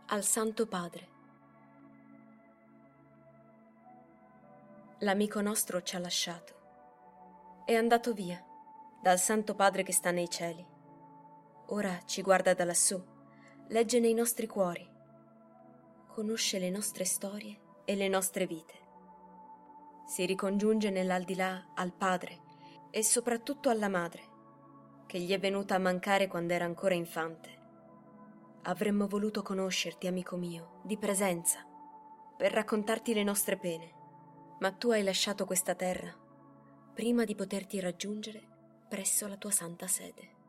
Al Santo Padre. L'amico nostro ci ha lasciato. È andato via, dal Santo Padre che sta nei cieli. Ora ci guarda da lassù, legge nei nostri cuori, conosce le nostre storie e le nostre vite. Si ricongiunge nell'aldilà al Padre e soprattutto alla Madre, che gli è venuta a mancare quando era ancora infante. Avremmo voluto conoscerti, amico mio, di presenza, per raccontarti le nostre pene, ma tu hai lasciato questa terra prima di poterti raggiungere presso la tua santa sede.